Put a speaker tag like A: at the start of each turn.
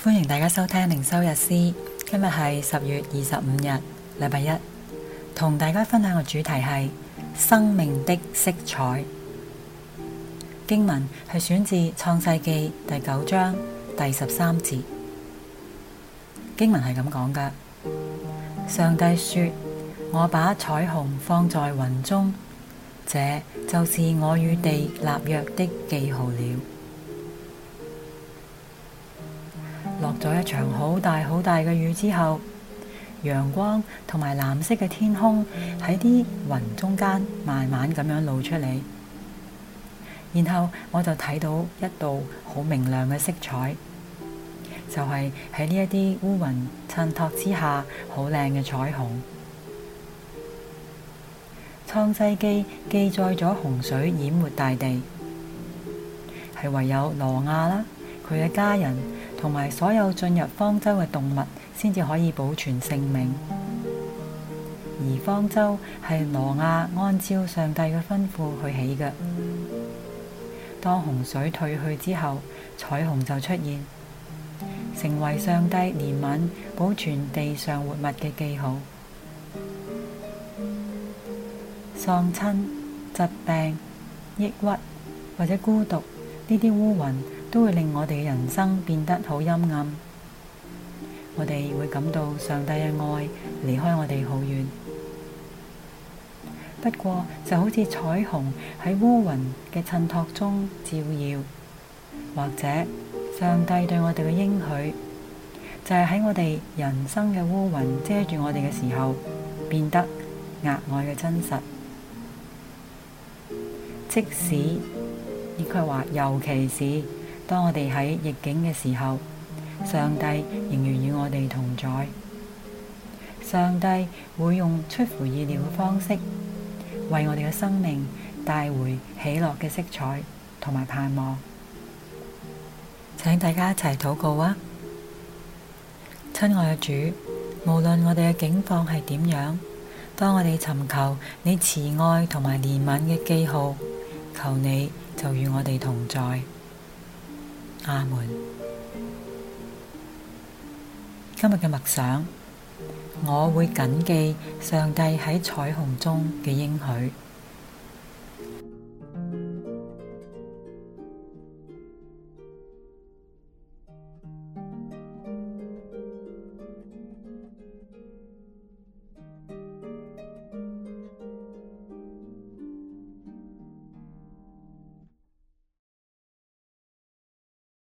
A: 歡迎大家收聽靈修日詩，今日係10月25日，禮拜一，同大家分享嘅主題係生命的色彩。經文係選自創世記第9章第13節。經文係咁講㗎：上帝說，我把彩虹放在雲中，這就是我與地立約的記號了。落咗一場好大好大嘅雨之後，陽光同埋藍色嘅天空喺啲雲中間慢慢咁樣露出嚟，然後我就睇到一道好明亮嘅色彩，就係喺呢一啲烏雲襯托之下好靚嘅彩虹。創世記記載咗洪水淹沒大地，係唯有挪亞啦，佢嘅家人同埋所有進入方舟嘅動物先至可以保存性命，而方舟係挪亞按照上帝嘅吩咐去起嘅。當洪水退去之後，彩虹就出現，成為上帝憐憫保存地上活物嘅記號。喪親、疾病、抑鬱或者孤獨，呢啲烏雲都會令我哋嘅人生變得好陰暗，我哋會感到上帝嘅愛離開我哋好遠。不過就好似彩虹喺烏雲嘅襯托中照耀，或者上帝對我哋嘅應許，就係喺我哋人生嘅烏雲遮住我哋嘅時候，變得額外嘅真實。即使，亦佢話尤其是當我哋喺逆境嘅時候，上帝仍然與我哋同在。上帝會用出乎意料嘅方式，為我哋嘅生命帶回喜樂嘅色彩同埋盼望。請大家一齊禱告啊！親愛嘅主，無論我哋嘅境況係點樣，當我哋尋求你慈愛同埋憐憫嘅記號，求你就與我哋同在。阿門。今日嘅默想，我會謹記上帝喺彩虹中嘅應許。